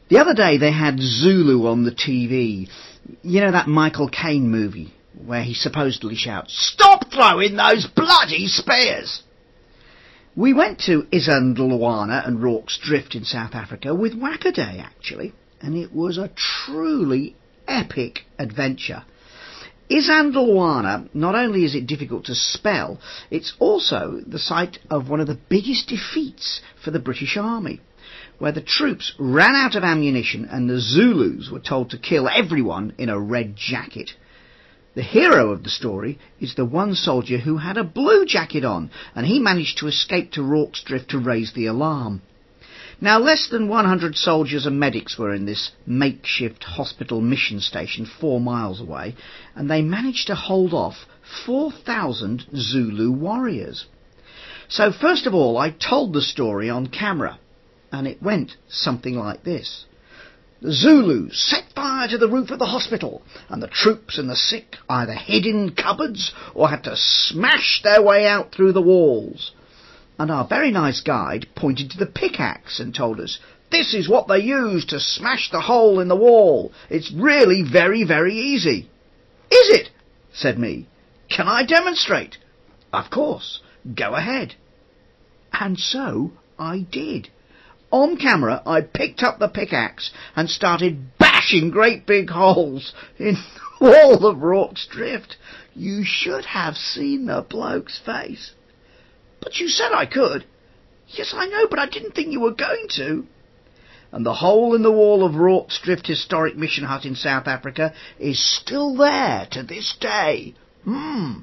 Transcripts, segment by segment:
The other day they had Zulu on the TV. You know that Michael Caine movie where he supposedly shouts, "Stop throwing those bloody spears!" We went to Isandlwana and Rorke's Drift in South Africa with Whackaday, actually, and it was a truly epic adventure. Isandlwana, not only is it difficult to spell, it's also the site of one of the biggest defeats for the British Army, where the troops ran out of ammunition and the Zulus were told to kill everyone in a red jacket. The hero of the story is the one soldier who had a blue jacket on, and he managed to escape to Rorke's Drift to raise the alarm. Now, less than 100 soldiers and medics were in this makeshift hospital mission station 4 miles away, and they managed to hold off 4,000 Zulu warriors. So first of all, I told the story on camera, and it went something like this. The Zulus set fire to the roof of the hospital, and the troops and the sick either hid in cupboards or had to smash their way out through the walls. And our very nice guide pointed to the pickaxe and told us, "This is what they use to smash the hole in the wall. It's really very, very easy." "Is it?" said me. "Can I demonstrate?" "Of course. Go ahead." And so I did. On camera, I picked up the pickaxe and started bashing great big holes in the wall of Rorke's Drift. You should have seen the bloke's face. "But you said I could." "Yes, I know, but I didn't think you were going to." And the hole in the wall of Rorke's Drift Historic Mission Hut in South Africa is still there to this day. And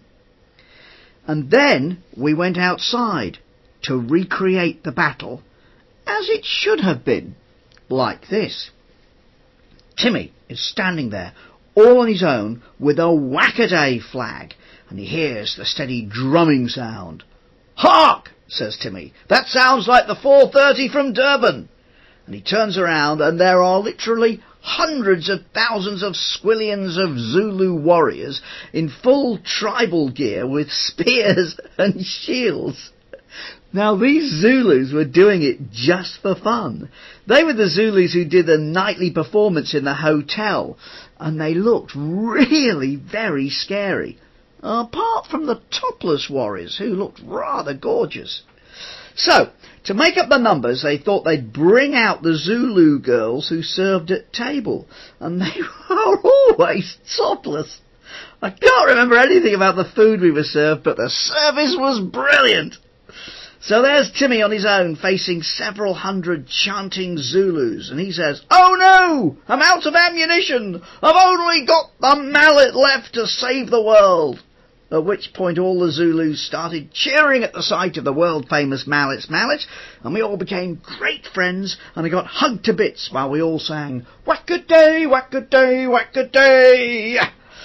then we went outside to recreate the battle as it should have been, like this. Timmy is standing there, all on his own, with a Whackaday flag, and he hears the steady drumming sound. "Hark!" says Timmy. "That sounds like the 430 from Durban." And he turns around, and there are literally hundreds of thousands of squillions of Zulu warriors in full tribal gear with spears and shields. Now, these Zulus were doing it just for fun. They were the Zulus who did the nightly performance in the hotel, and they looked really very scary, apart from the topless warriors, who looked rather gorgeous. So, to make up the numbers, they thought they'd bring out the Zulu girls who served at table, and they were always topless. I can't remember anything about the food we were served, but the service was brilliant. So there's Timmy on his own, facing several hundred chanting Zulus, and he says, "Oh no! I'm out of ammunition! I've only got the mallet left to save the world!" At which point all the Zulus started cheering at the sight of the world-famous Mallet's mallet, and we all became great friends, and I got hugged to bits while we all sang, "Whackaday, whackaday, whackaday!"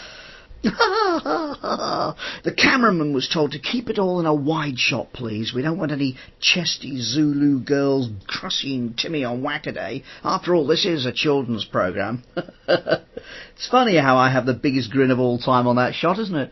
The cameraman was told to keep it all in a wide shot, please. We don't want any chesty Zulu girls crushing Timmy on Whackaday. After all, this is a children's programme. It's funny how I have the biggest grin of all time on that shot, isn't it?